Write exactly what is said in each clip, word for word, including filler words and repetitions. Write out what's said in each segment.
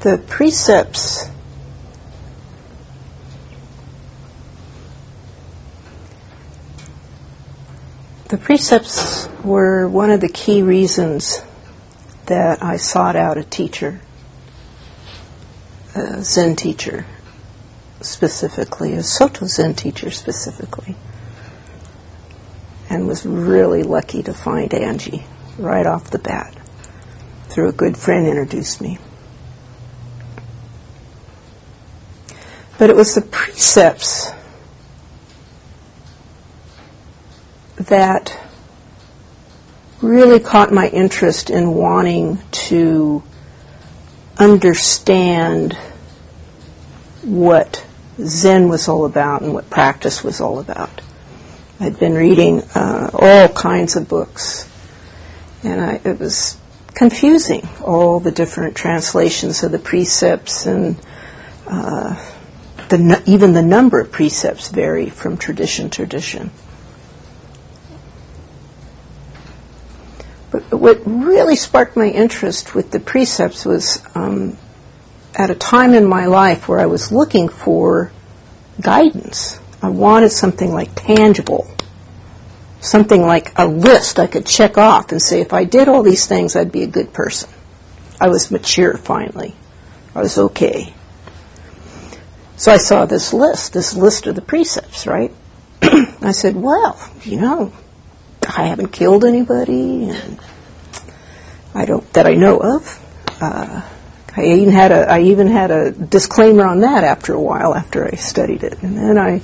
the precepts the precepts were one of the key reasons that I sought out a teacher, a Zen teacher specifically, a Soto Zen teacher specifically, and was really lucky to find Angie right off the bat. Through a good friend introduced me. But it was the precepts that really caught my interest in wanting to understand what Zen was all about and what practice was all about. I'd been reading uh, all kinds of books, and I, it was confusing, all the different translations of the precepts, and uh, the, even the number of precepts vary from tradition to tradition. But what really sparked my interest with the precepts was um, at a time in my life where I was looking for guidance. I wanted something like tangible, something like a list I could check off and say, if I did all these things, I'd be a good person. I was mature finally. I was okay. So I saw this list, this list of the precepts, right? I said, well, you know, I haven't killed anybody, and I don't that I know of. Uh, I even had a I even had a disclaimer on that after a while, after I studied it, and then I,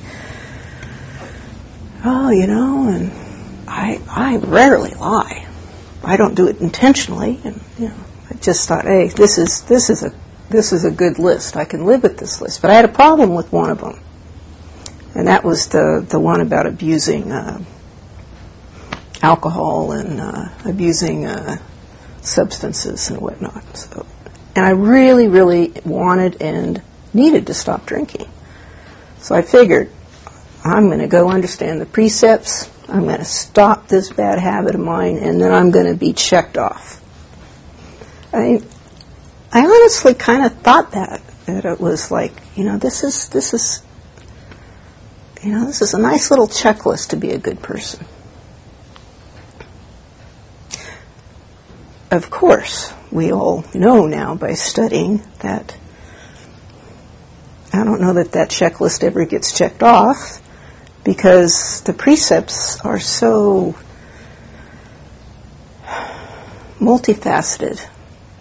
oh, you know, and I I rarely lie. I don't do it intentionally, and you know, I just thought, hey, this is this is a this is a good list. I can live with this list. But I had a problem with one of them, and that was the the one about abusing Uh, alcohol and uh, abusing uh, substances and whatnot. So, and I really, really wanted and needed to stop drinking. So I figured, I'm going to go understand the precepts, I'm going to stop this bad habit of mine, and then I'm going to be checked off. I, I honestly kind of thought that, that it was like, you know, this is, this is, you know, this is a nice little checklist to be a good person. Of course, we all know now by studying that I don't know that that checklist ever gets checked off, because the precepts are so multifaceted.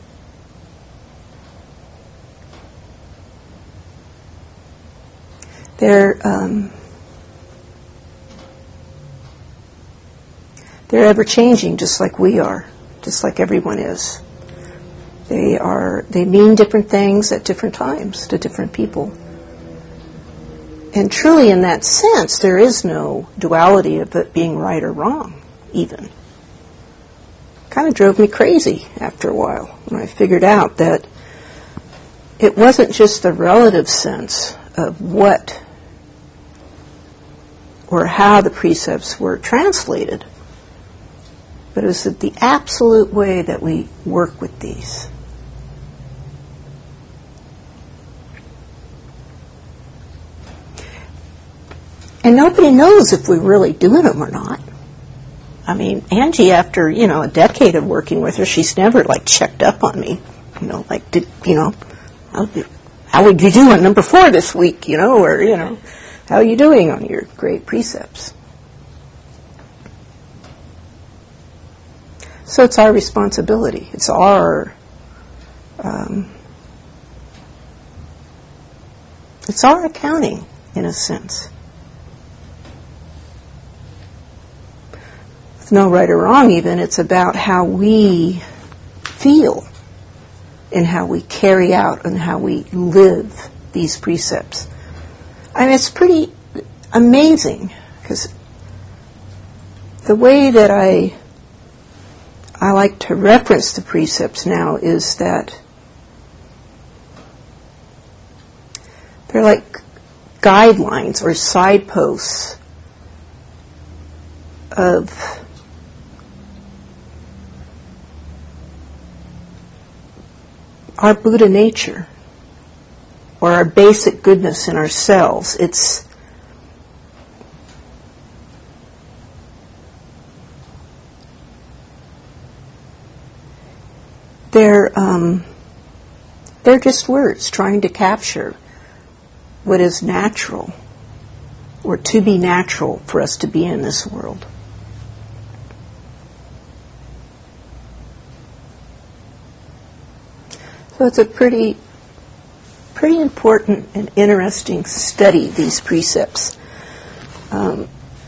They're um, they're ever changing, just like we are. Just like everyone is. They are, they mean different things at different times to different people. And truly in that sense, there is no duality of it being right or wrong, even. Kind of drove me crazy after a while when I figured out that it wasn't just the relative sense of what or how the precepts were translated, but it was the absolute way that we work with these. And nobody knows if we're really doing them or not. I mean, Angie, after, you know, a decade of working with her, she's never, like, checked up on me. You know, like, did, you know, how would you do on number four this week, you know, or, you know, how are you doing on your great precepts? So it's our responsibility. It's our, um, it's our accounting, in a sense. With no right or wrong even, it's about how we feel and how we carry out and how we live these precepts. I mean, it's pretty amazing, because the way that I I like to reference the precepts now is that they're like guidelines or signposts of our Buddha nature, or our basic goodness in ourselves. It's they're um, they're just words trying to capture what is natural, or to be natural for us to be in this world. So it's a pretty, pretty important and interesting study, these precepts. Um,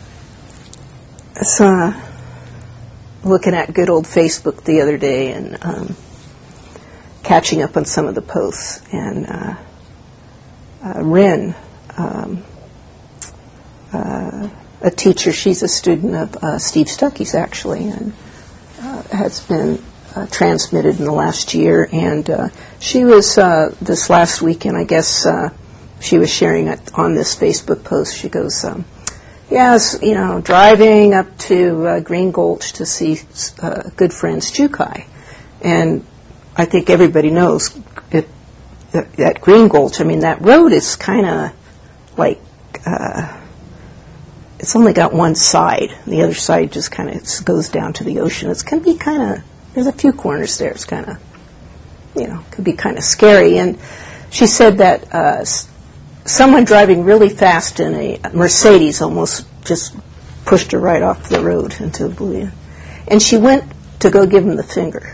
so, uh, looking at good old Facebook the other day and um, catching up on some of the posts, and uh, uh, Rin, um, uh, a teacher, she's a student of uh, Steve Stuckey's actually, and uh, has been Uh, transmitted in the last year, and uh, she was uh, this last weekend, I guess uh, she was sharing it on this Facebook post. She goes, um, yes, you know, driving up to uh, Green Gulch to see uh, good friends Jukai, and I think everybody knows it, that, that Green Gulch, I mean, that road is kind of like, uh, it's only got one side, the other side just kind of goes down to the ocean. It's going to be kind of, there's a few corners there. It's kind of, you know, could be kind of scary. And she said that uh, s- someone driving really fast in a Mercedes almost just pushed her right off the road into oblivion. And she went to go give him the finger.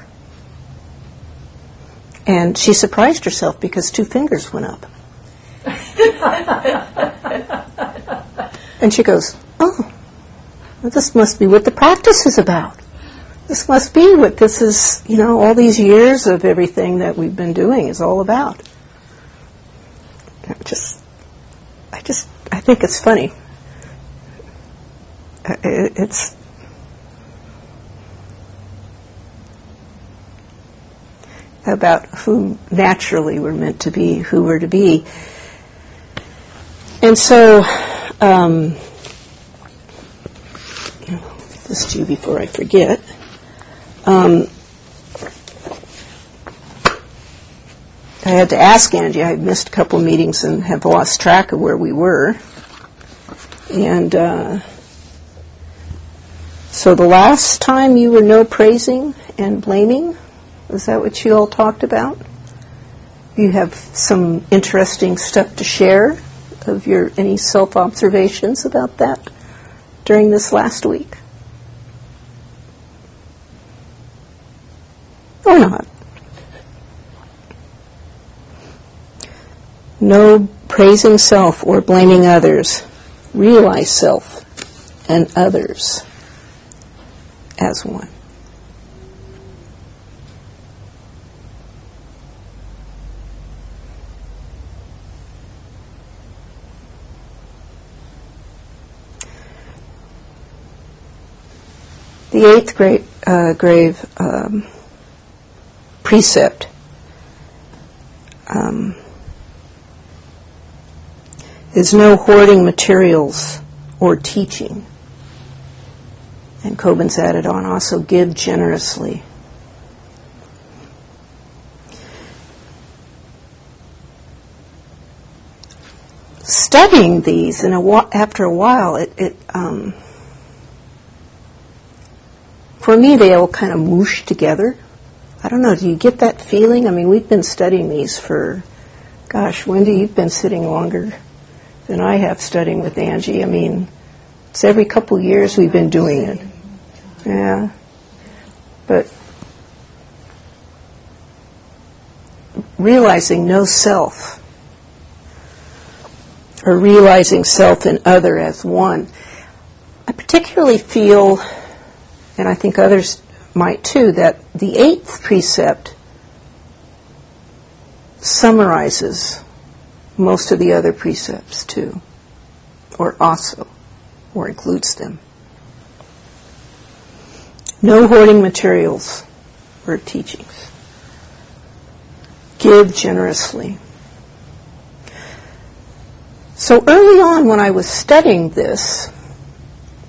And she surprised herself because two fingers went up. And she goes, oh, well, this must be what the practice is about. This must be what this is, you know, all these years of everything that we've been doing is all about. I just, I just, I think it's funny. It's, about who naturally we're meant to be, who we're to be. And so, um, this to you before I forget. Um, I had to ask Angie. I had missed a couple meetings and have lost track of where we were. And uh, so the last time you were no praising and blaming, was that what you all talked about? You have some interesting stuff to share of your any self-observations about that during this last week? Or not? No praising self or blaming others. Realize self and others as one. The eighth grave, uh, grave um, precept um, is no hoarding materials or teaching. And Kobin's added on also, give generously. Studying these, and a wa- after a while, it, it um, for me, they all kind of moosh together. I don't know, do you get that feeling? I mean, we've been studying these for, gosh, Wendy, you've been sitting longer than I have studying with Angie. I mean, it's every couple years we've been doing it. Yeah. But realizing no self, or realizing self and other as one, I particularly feel, and I think others might too, that the eighth precept summarizes most of the other precepts too, or also, or includes them. No hoarding materials or teachings. Give generously. So early on when I was studying this,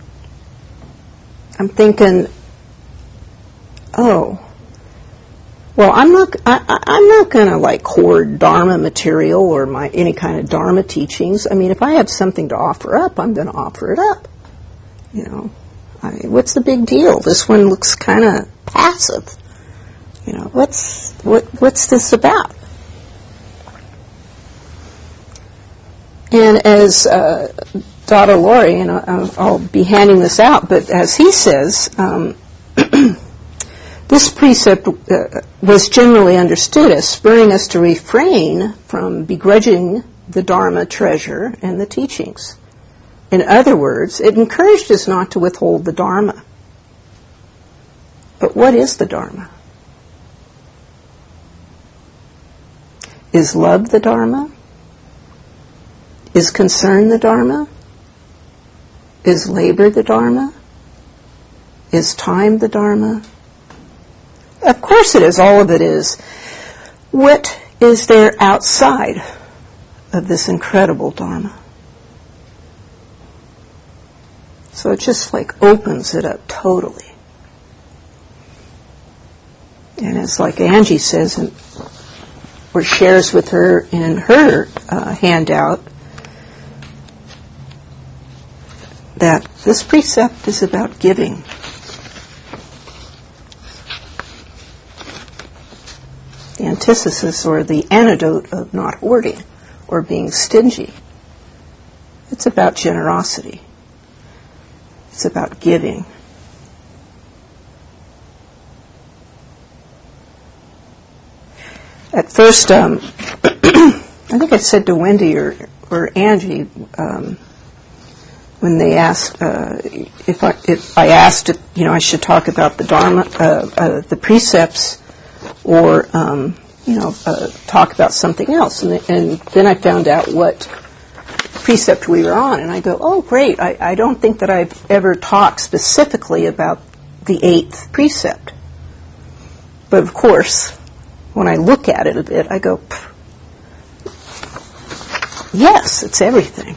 I'm thinking, oh, Well, I'm not. I, I- I'm not going to like hoard Dharma material or my any kind of Dharma teachings. I mean, if I have something to offer up, I'm going to offer it up. You know, I mean, what's the big deal? This one looks kind of passive. You know, what's what? What's this about? And as uh, Dada Lori, and I'll, I'll be handing this out, but as he says. Um, This precept uh, was generally understood as spurring us to refrain from begrudging the Dharma treasure and the teachings. In other words, it encouraged us not to withhold the Dharma. But what is the Dharma? Is love the Dharma? Is concern the Dharma? Is labor the Dharma? Is time the Dharma? Of course it is. All of it is. What is there outside of this incredible Dharma? So it just like opens it up totally. And it's like Angie says, in, or shares with her in her uh, handout, that this precept is about giving. The antithesis or the antidote of not hoarding or being stingy. It's about generosity. It's about giving. At first, um, I think I said to Wendy or, or Angie um, when they asked uh, if I if I asked if you know I should talk about the Dharma, uh, uh, the precepts. Or, um, you know, uh, talk about something else. And, and then I found out what precept we were on. And I go, oh, great. I, I don't think that I've ever talked specifically about the eighth precept. But, of course, when I look at it a bit, I go, yes, it's everything.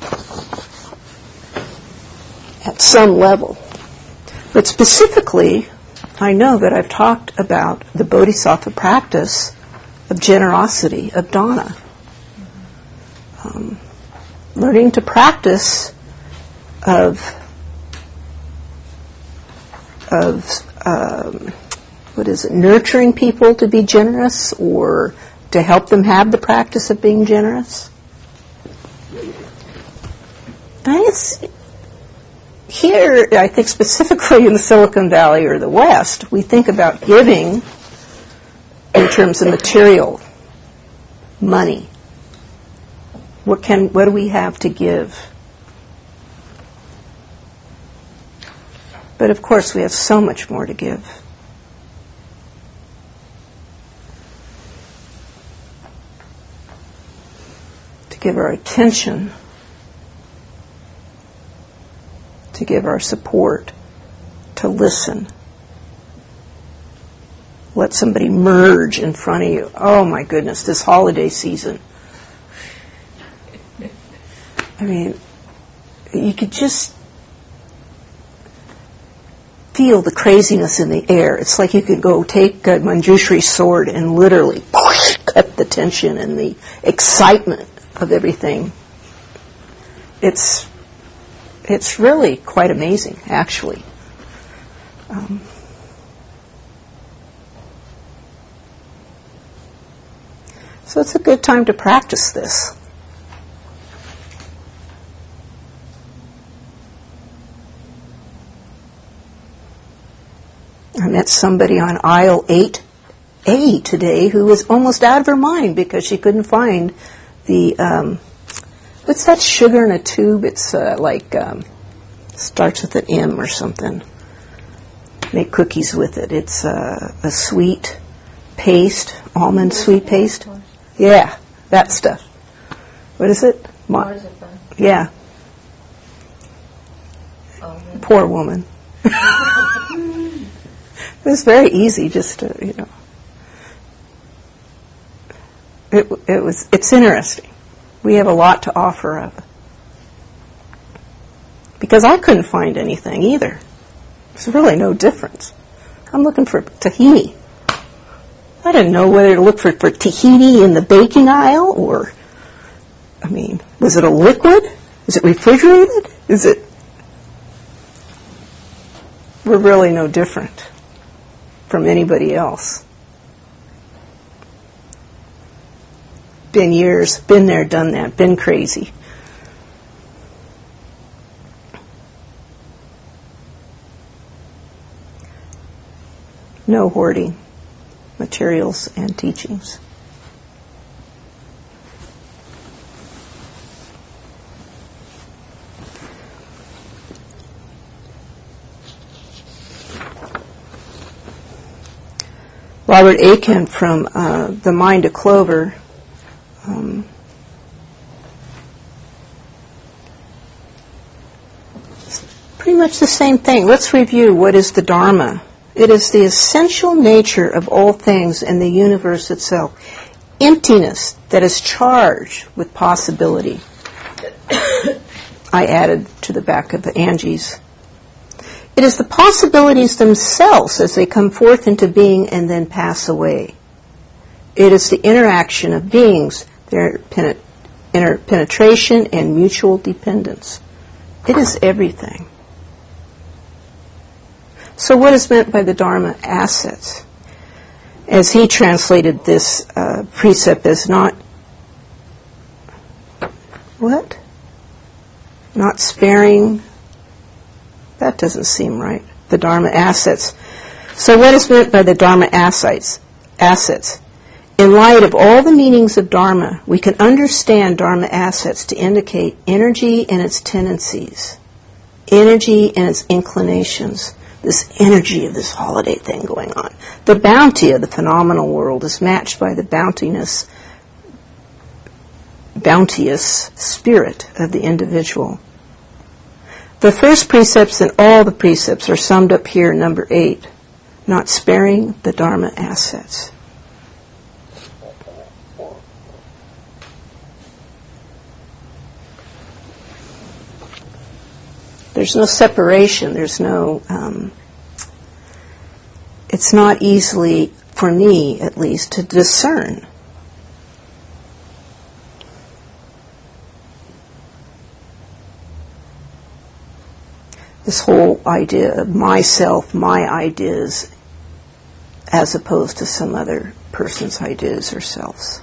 At some level. But specifically, I know that I've talked about the Bodhisattva practice of generosity, of dana. Um, learning to practice of, of um, what is it, nurturing people to be generous or to help them have the practice of being generous. And it's, here, I think specifically in the Silicon Valley or the West, we think about giving in terms of material, money. What can, what do we have to give? But of course, we have so much more to give. To give our attention, to give our support, to listen. Let somebody merge in front of you. Oh my goodness, this holiday season. I mean, you could just feel the craziness in the air. It's like you could go take a Manjushri sword and literally cut the tension and the excitement of everything. It's It's really quite amazing, actually. Um, so it's a good time to practice this. I met somebody on aisle eight A today who was almost out of her mind because she couldn't find the... Um, What's that sugar in a tube? It's uh, like, um, starts with an M or something. Make cookies with it. It's uh, a sweet paste, almond sweet paste. Yeah, that stuff. What is it? Ma- yeah. Poor woman. It was very easy just to, you know. It, it was, it's interesting. We have a lot to offer of. Because I couldn't find anything either. There's really no difference. I'm looking for tahini. I didn't know whether to look for, for Tahiti in the baking aisle or, I mean, was it a liquid? Is it refrigerated? Is it? We're really no different from anybody else. Been years, been there, done that, been crazy. No hoarding materials and teachings. Robert Aiken from uh, The Mind of Clover um, pretty much the same thing. Let's review what is the Dharma. It is the essential nature of all things in the universe itself. Emptiness that is charged with possibility. I added to the back of the Angie's. It is the possibilities themselves as they come forth into being and then pass away. It is the interaction of beings, their penet- interpenetration and mutual dependence. It is everything. So what is meant by the Dharma assets? As he translated this uh, precept as not, what? Not sparing. That doesn't seem right. The Dharma assets. So what is meant by the Dharma assets? Assets. In light of all the meanings of Dharma, we can understand Dharma assets to indicate energy and its tendencies, energy and its inclinations, this energy of this holiday thing going on. The bounty of the phenomenal world is matched by the bountiness, bounteous spirit of the individual. The first precepts and all the precepts are summed up here, number eight, not sparing the Dharma assets. There's no separation. There's no, um, it's not easily, for me at least, to discern. This whole idea of myself, my ideas, as opposed to some other person's ideas or selves.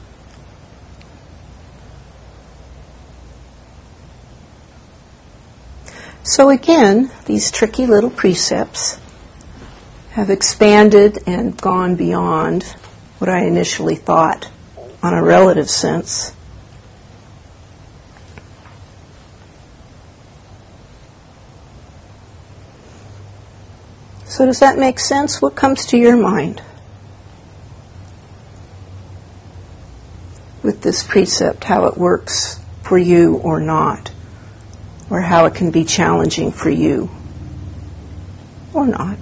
So again, these tricky little precepts have expanded and gone beyond what I initially thought on a relative sense. So does that make sense? What comes to your mind with this precept, how it works for you or not? Or how it can be challenging for you, or not.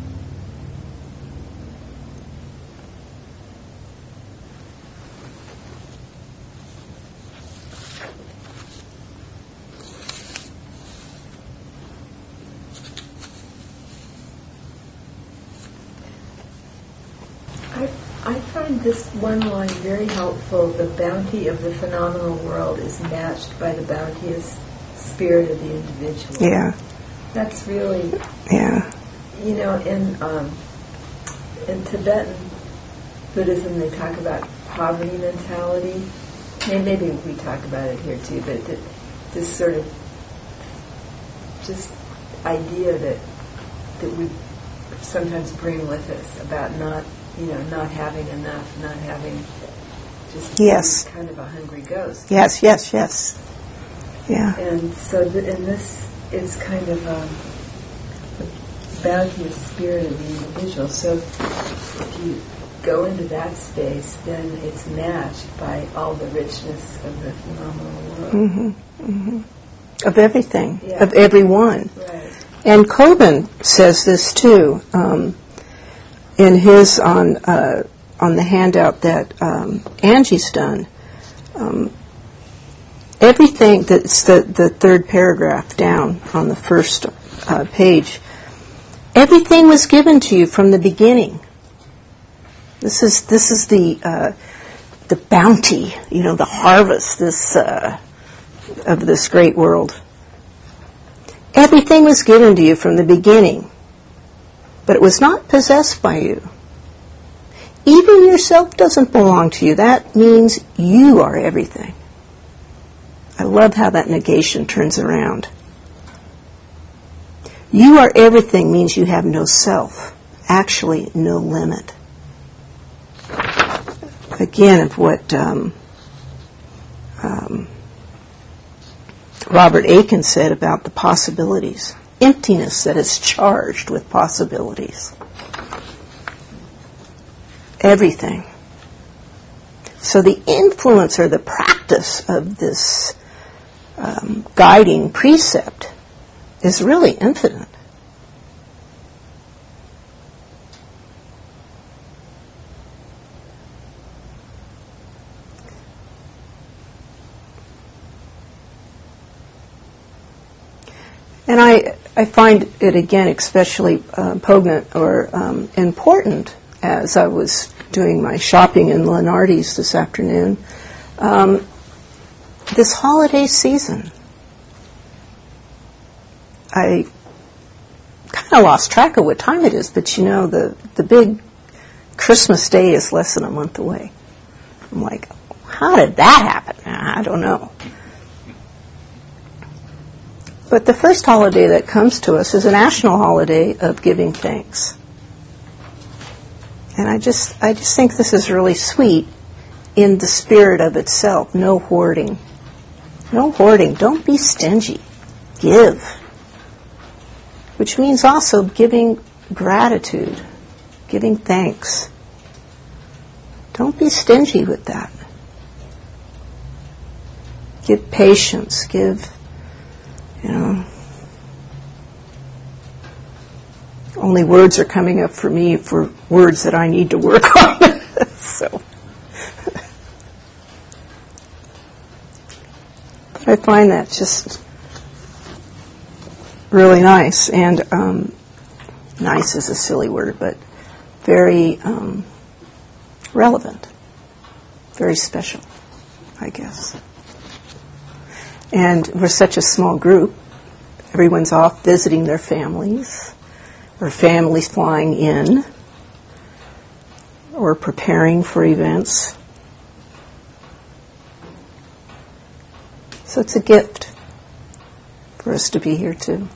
I, I find this one line very helpful. The bounty of the phenomenal world is matched by the bounteous spirit of the individual. Yeah. That's really, yeah. You know, in um, in Tibetan Buddhism, they talk about poverty mentality. And maybe we talk about it here too, but that, this sort of just idea that that we sometimes bring with us about not, you know, not having enough, not having just yes. kind of a hungry ghost. Yes, yes, yes. Yeah. And so, th- and this is kind of um, the bounteous spirit of the individual. So, if you go into that space, then it's matched by all the richness of the phenomenal world. Mm-hmm. Mm-hmm. Of everything, yeah. of everyone. Right. And Coben says this too um, in his on uh, on the handout that um, Angie's done. Um, Everything, that's the, the third paragraph down on the first uh, page, everything was given to you from the beginning. This is this is the uh, the bounty, you know, the harvest this uh, of this great world. Everything was given to you from the beginning, but it was not possessed by you. Even yourself doesn't belong to you. That means you are everything. I love how that negation turns around. You are everything means you have no self, actually no limit. Again, of what um, um, Robert Aiken said about the possibilities. Emptiness that is charged with possibilities. Everything. So the influence or the practice of this um, guiding precept is really infinite. And I, I find it, again, especially uh, poignant or um, important as I was doing my shopping in Lenardi's this afternoon, um, this holiday season. I kind of lost track of what time it is, but you know, the, the big Christmas day is less than a month away. I'm like, how did that happen? I don't know. But the first holiday that comes to us is a national holiday of giving thanks. And I just I just think this is really sweet in the spirit of itself. No hoarding. No hoarding. Don't be stingy. Give. Which means also giving gratitude, giving thanks. Don't be stingy with that. Give patience. Give, you know, only words are coming up for me for words that I need to work on. So, but I find that just really nice, and um, nice is a silly word, but very um, relevant, very special, I guess. And we're such a small group. Everyone's off visiting their families, or families flying in, or preparing for events. So it's a gift for us to be here too.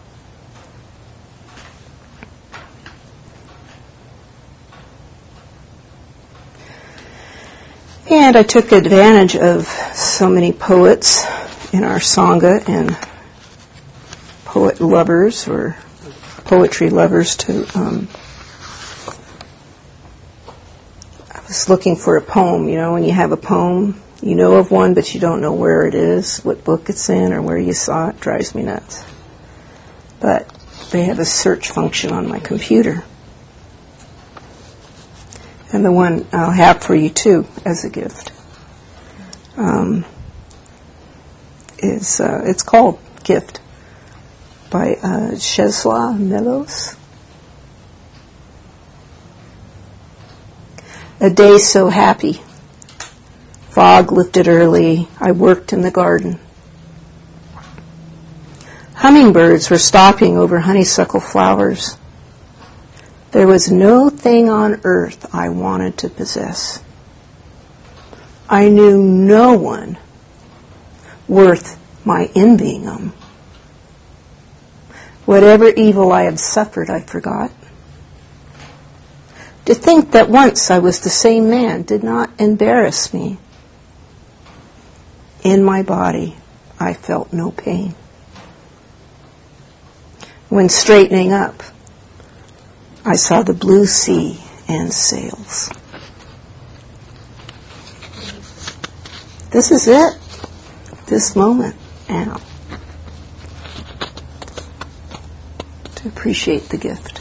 And I took advantage of so many poets in our Sangha and poet lovers or poetry lovers to, um, I was looking for a poem. You know, when you have a poem, you know of one, but you don't know where it is, what book it's in, or where you saw it. It drives me nuts. But they have a search function on my computer. And the one I'll have for you, too, as a gift, um, is, uh, it's called Gift by uh, Czesław Miłosz. A day so happy. Fog lifted early. I worked in the garden. Hummingbirds were stopping over honeysuckle flowers. There was no thing on earth I wanted to possess. I knew no one worth my envying them. Whatever evil I had suffered, I forgot. To think that once I was the same man did not embarrass me. In my body, I felt no pain. When straightening up, I saw the blue sea and sails. This is it. This moment now. To appreciate the gift.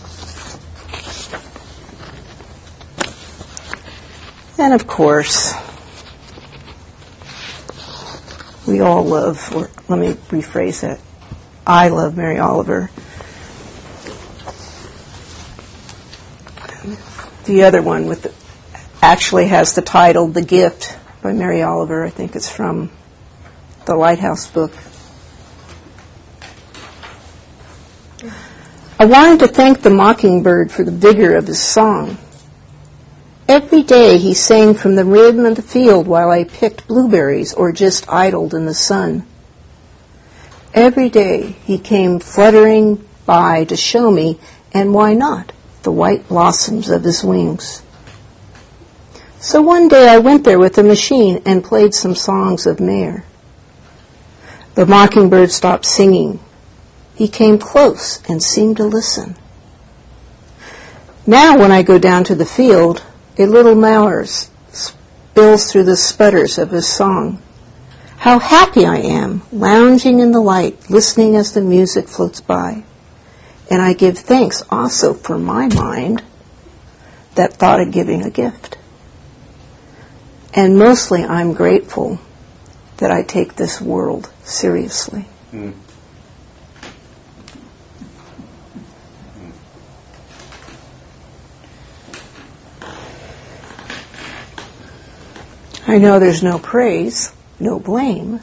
And of course, we all love, or let me rephrase that, I love Mary Oliver. The other one with the actually has the title The Gift by Mary Oliver. I think it's from the Lighthouse book. I wanted to thank the mockingbird for the vigor of his song. Every day he sang from the rim of the field while I picked blueberries or just idled in the sun. Every day he came fluttering by to show me, and why not, the white blossoms of his wings. So one day I went there with a machine and played some songs of Mayer. The mockingbird stopped singing. He came close and seemed to listen. Now when I go down to the field, a little mallard spills through the sputters of his song. How happy I am, lounging in the light, listening as the music floats by. And I give thanks also for my mind that thought of giving a gift. And mostly I'm grateful that I take this world seriously. Mm. I know there's no praise, no blame,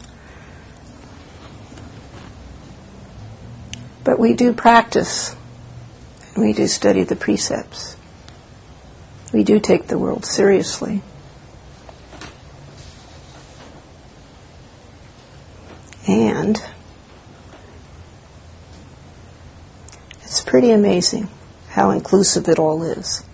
but we do practice, and we do study the precepts. We do take the world seriously. And it's pretty amazing how inclusive it all is.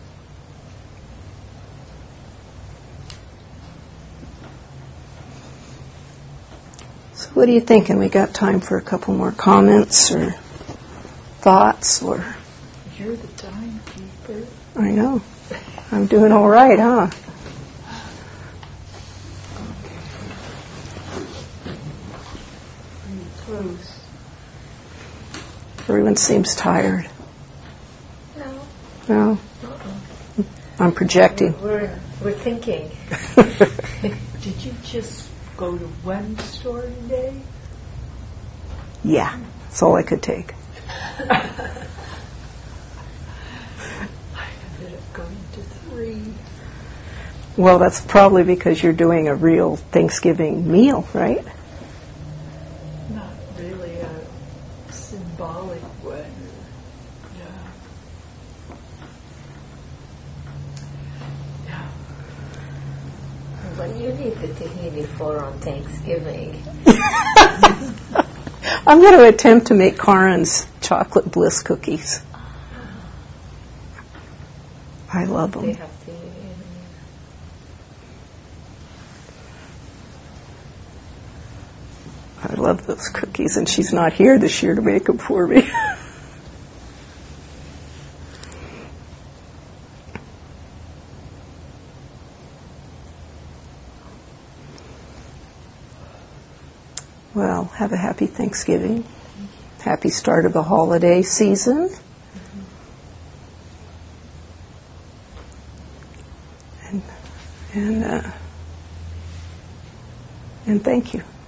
So what are you thinking? We got time for a couple more comments or thoughts or... You're the timekeeper. I know. I'm doing all right, huh? Close. Everyone seems tired. No. No? Uh-uh. I'm projecting. We're, we're thinking. Did you just go to one store today? Yeah, that's all I could take. I ended up going to three. Well, that's probably because you're doing a real Thanksgiving meal, right? Not really a symbolic one. Yeah. Yeah. But you need the tahini for on Thanksgiving. I'm going to attempt to make Karen's chocolate bliss cookies. I love them. They have tahini in I love those cookies, and she's not here this year to make them for me. Well, have a happy Thanksgiving. Happy start of the holiday season. And and uh, and thank you.